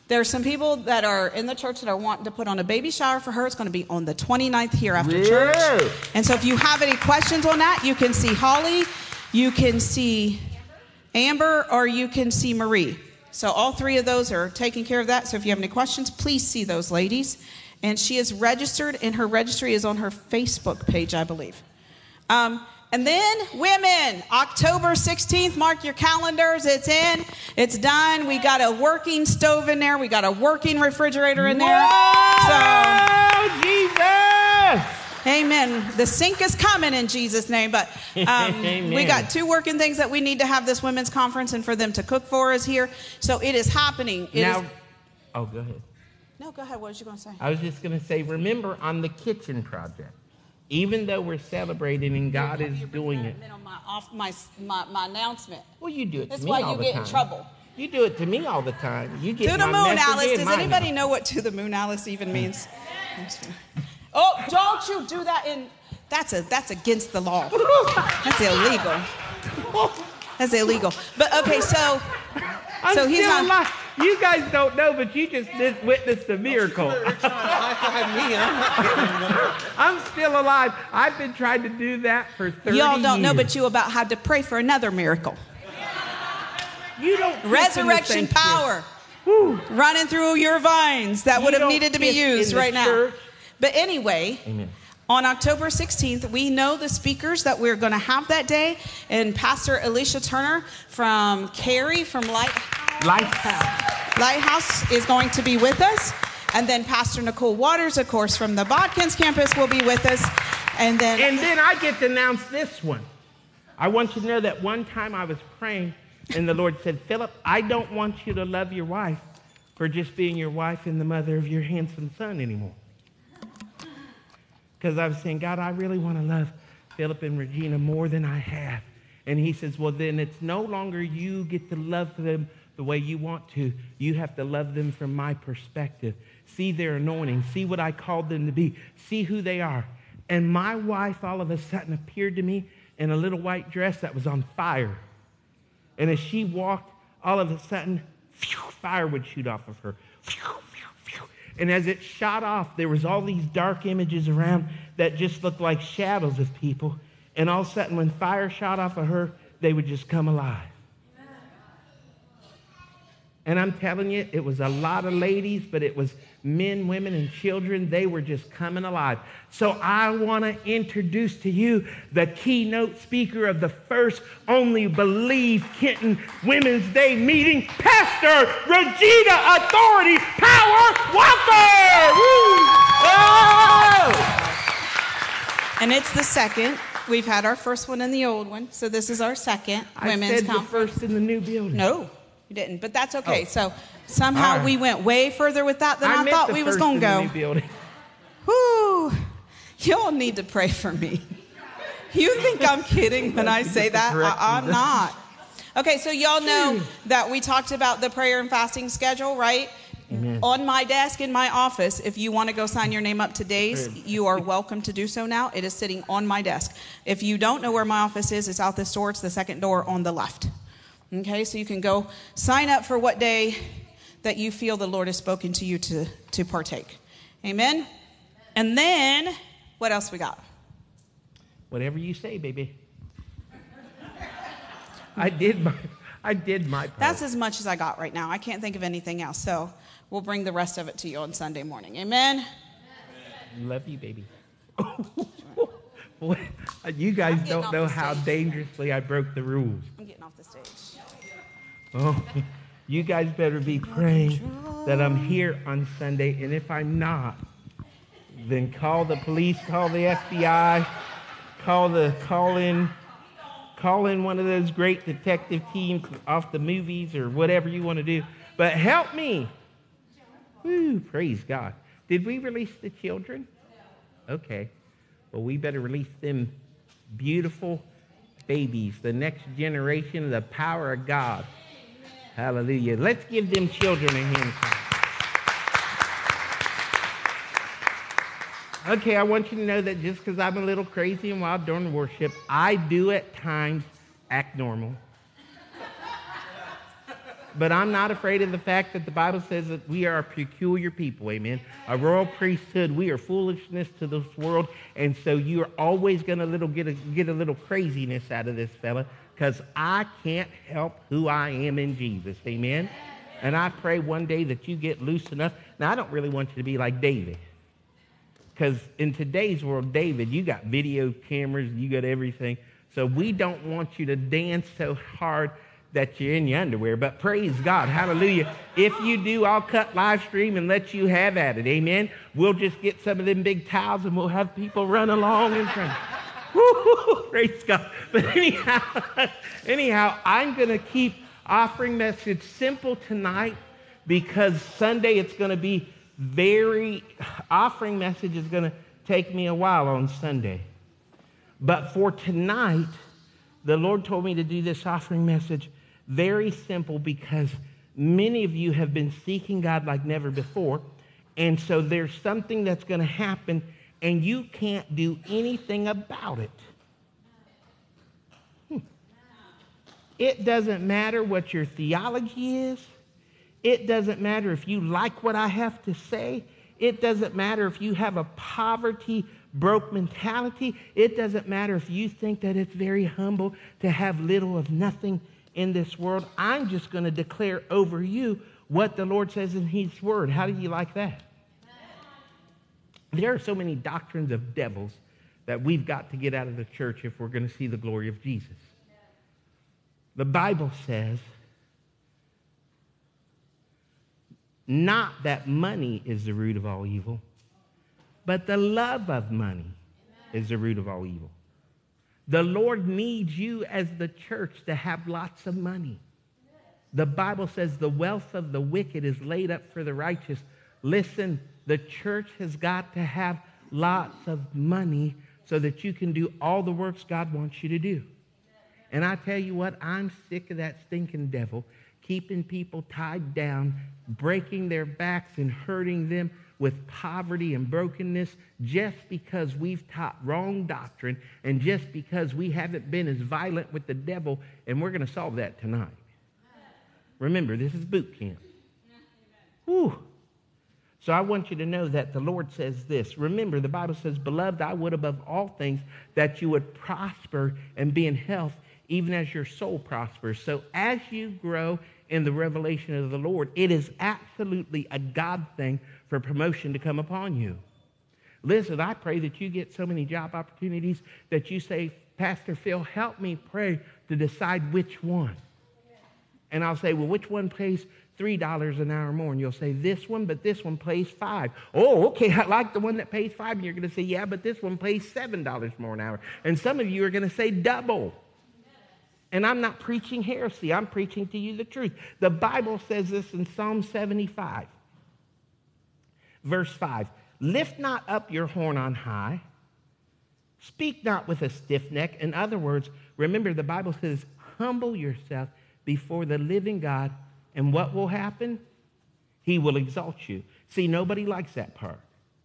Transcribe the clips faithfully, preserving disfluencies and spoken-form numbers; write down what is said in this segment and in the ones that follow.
There are some people that are in the church that are wanting to put on a baby shower for her. It's going to be on the twenty-ninth here after yeah. church. And so if you have any questions on that, you can see Holly, you can see Amber, or you can see Marie. So all three of those are taking care of that. So if you have any questions, please see those ladies. And she is registered, and her registry is on her Facebook page, I believe. Um, And then women, October sixteenth, mark your calendars. It's in, it's done. We got a working stove in there. We got a working refrigerator in there. Whoa, so, Jesus! Amen. The sink is coming in Jesus' name. But um, we got two working things that we need to have this women's conference and for them to cook for us here. So it is happening. It now, is, oh, go ahead. No, go ahead. What was you going to say? I was just going to say, remember on the kitchen project, even though we're celebrating and God is doing it. On my, off my, my, my announcement. Well, you do it That's to me why all you the get time. in trouble. You do it to me all the time. You get To the my moon, message Alice. in Does my anybody mouth. know what to the moon, Alice, even means? Oh, don't you do that in... That's a that's against the law. That's illegal. That's illegal. But, okay, so... I'm so he's still on... alive. You guys don't know, but you just did witness a miracle. I'm still alive. I've been trying to do that for thirty Y'all don't years. know, but you about had to pray for another miracle. You don't Resurrection power running through your veins that You would have don't needed to be kiss in used the right now. church. But anyway... Amen. On October sixteenth, we know the speakers that we're going to have that day. And Pastor Alicia Turner from Cary from Lighthouse. Lighthouse. Lighthouse is going to be with us. And then Pastor Nicole Waters, of course, from the Bodkins campus will be with us. And then... And then I get to announce this one. I want you to know that one time I was praying and the Lord said, Philip, I don't want you to love your wife for just being your wife and the mother of your handsome son anymore. Because I was saying, God, I really want to love Philip and Regina more than I have. And he says, well, then it's no longer you get to love them the way you want to. You have to love them from my perspective. See their anointing. See what I called them to be. See who they are. And my wife all of a sudden appeared to me in a little white dress that was on fire. And as she walked, all of a sudden, fire would shoot off of her. And as it shot off, there was all these dark images around that just looked like shadows of people. And all of a sudden, when fire shot off of her, they would just come alive. And I'm telling you, it was a lot of ladies, but it was men, women, and children. They were just coming alive. So I want to introduce to you the keynote speaker of the first Only Believe Kenton Women's Day meeting, Pastor Regina Authority Power Walker. Woo! Oh! And it's the second. We've had our first one in the old one, so this is our second I women's said conference. the first in the new building. No, you didn't, but that's okay. Oh. So somehow Right. we went way further with that than I, I meant thought the we was first going in to the go. new building. Whoo! Y'all need to pray for me. You think I'm kidding when I say that? I, I'm not. Okay, so y'all know that we talked about the prayer and fasting schedule, right? Amen. On my desk in my office, if you want to go sign your name up today's, you are welcome to do so now. It is sitting on my desk. If you don't know where my office is, it's out this door. It's the second door on the left. Okay, so you can go sign up for what day that you feel the Lord has spoken to you to, to partake. Amen? And then, what else we got? Whatever you say, baby. I did my, I did my part. That's as much as I got right now. I can't think of anything else. So we'll bring the rest of it to you on Sunday morning. Amen? Love you, baby. Boy, you guys don't know how dangerously I broke the rules. I'm getting off the stage. Oh, you guys better be praying that I'm here on Sunday. And if I'm not, then call the police, call the F B I, call the call in, call in one of those great detective teams off the movies or whatever you want to do. But help me. Woo, praise God. Did we release the children? Okay. Well, we better release them beautiful babies, the next generation of the power of God. Hallelujah. Let's give them children a hand clap. Okay, I want you to know that just because I'm a little crazy and wild during worship, I do at times act normal. But I'm not afraid of the fact that the Bible says that we are a peculiar people, amen? A royal priesthood. We are foolishness to this world, and so you're always going to little get a, get a little craziness out of this fella, because I can't help who I am in Jesus, amen? And I pray one day that you get loose enough. Now, I don't really want you to be like David, because in today's world, David, you got video cameras, you got everything, so we don't want you to dance so hard that you're in your underwear, but praise God, hallelujah. If you do, I'll cut live stream and let you have at it, amen? We'll just get some of them big towels and we'll have people run along in front. Woo, praise God. But anyhow, anyhow, I'm going to keep offering message simple tonight, because Sunday it's going to be very, offering message is going to take me a while on Sunday. But for tonight, the Lord told me to do this offering message very simple, because many of you have been seeking God like never before. And so there's something that's going to happen, and you can't do anything about it. Hmm. It doesn't matter what your theology is. It doesn't matter if you like what I have to say. It doesn't matter if you have a poverty, broke mentality. It doesn't matter if you think that it's very humble to have little of nothing in this world. I'm just going to declare over you what the Lord says in His Word. How do you like that? There are so many doctrines of devils that we've got to get out of the church if we're going to see the glory of Jesus. The Bible says not that money is the root of all evil, but the love of money is the root of all evil. The Lord needs you as the church to have lots of money. The Bible says the wealth of the wicked is laid up for the righteous. Listen, the church has got to have lots of money so that you can do all the works God wants you to do. And I tell you what, I'm sick of that stinking devil keeping people tied down, breaking their backs and hurting them with poverty and brokenness, just because we've taught wrong doctrine and just because we haven't been as violent with the devil, and we're going to solve that tonight. Remember, this is boot camp. Whew. So I want you to know that the Lord says this. Remember, the Bible says, "Beloved, I would above all things that you would prosper and be in health, even as your soul prospers." So as you grow in the revelation of the Lord, it is absolutely a God thing for promotion to come upon you. Listen, I pray that you get so many job opportunities that you say, "Pastor Phil, help me pray to decide which one." And I'll say, "Well, which one pays three dollars an hour more?" And you'll say, "This one, but this one pays five. Oh, okay, I like the one that pays five. And you're going to say, "Yeah, but this one pays seven dollars more an hour." And some of you are going to say double. And I'm not preaching heresy. I'm preaching to you the truth. The Bible says this in Psalm seventy-five, verse five. "Lift not up your horn on high. Speak not with a stiff neck." In other words, remember, the Bible says, humble yourself before the living God, and what will happen? He will exalt you. See, nobody likes that part.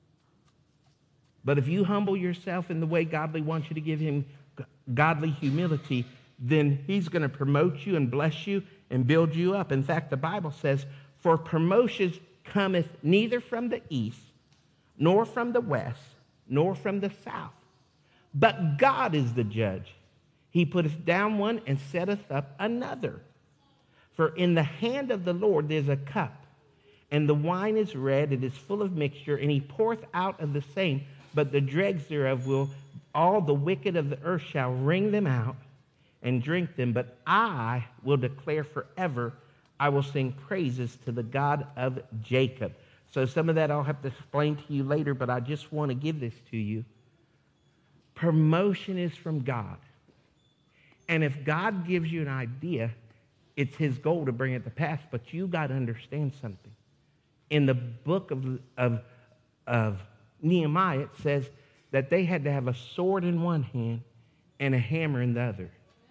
But if you humble yourself in the way godly wants you to give him godly humility, then he's going to promote you and bless you and build you up. In fact, the Bible says, "For promotion cometh neither from the east, nor from the west, nor from the south. But God is the judge. He putteth down one and setteth up another. For in the hand of the Lord there's a cup, and the wine is red, it is full of mixture, and he poureth out of the same, but the dregs thereof will, all the wicked of the earth shall wring them out and drink them. But I will declare forever, I will sing praises to the God of Jacob." So some of that I'll have to explain to you later, but I just want to give this to you. Promotion is from God. And if God gives you an idea, it's his goal to bring it to pass, but you got to understand something. In the book of, of, of Nehemiah, it says that they had to have a sword in one hand and a hammer in the other.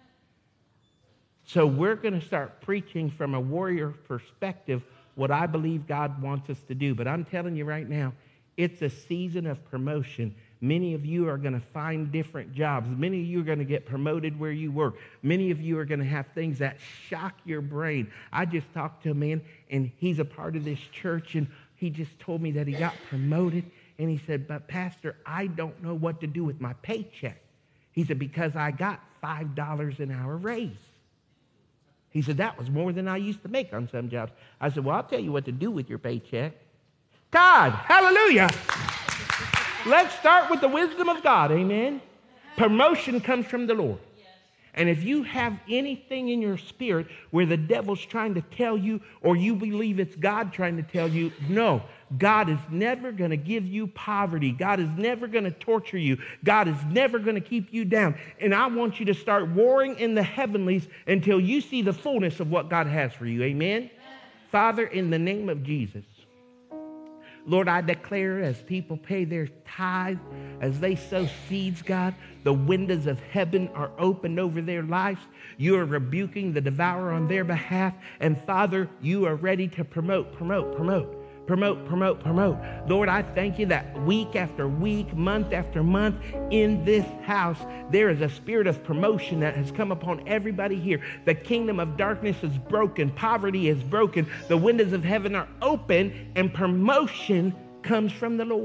So we're going to start preaching from a warrior perspective what I believe God wants us to do. But I'm telling you right now, it's a season of promotion. Many of you are going to find different jobs. Many of you are going to get promoted where you work. Many of you are going to have things that shock your brain. I just talked to a man, and he's a part of this church, and he just told me that he got promoted, and he said, but Pastor, I don't know what to do with my paycheck. He said, because I got five dollars an hour raise. He said, that was more than I used to make on some jobs. I said, well, I'll tell you what to do with your paycheck. God, hallelujah. Let's start with the wisdom of God, amen? Promotion comes from the Lord. And if you have anything in your spirit where the devil's trying to tell you, or you believe it's God trying to tell you, no, God is never going to give you poverty. God is never going to torture you. God is never going to keep you down. And I want you to start warring in the heavenlies until you see the fullness of what God has for you, amen? Amen. Father, in the name of Jesus, Lord, I declare as people pay their tithe, as they sow seeds, God, the windows of heaven are opened over their lives. You are rebuking the devourer on their behalf. And Father, you are ready to promote, promote, promote. Promote, promote, promote. Lord, I thank you that week after week, month after month, in this house, there is a spirit of promotion that has come upon everybody here. The kingdom of darkness is broken. Poverty is broken. The windows of heaven are open, and promotion comes from the Lord.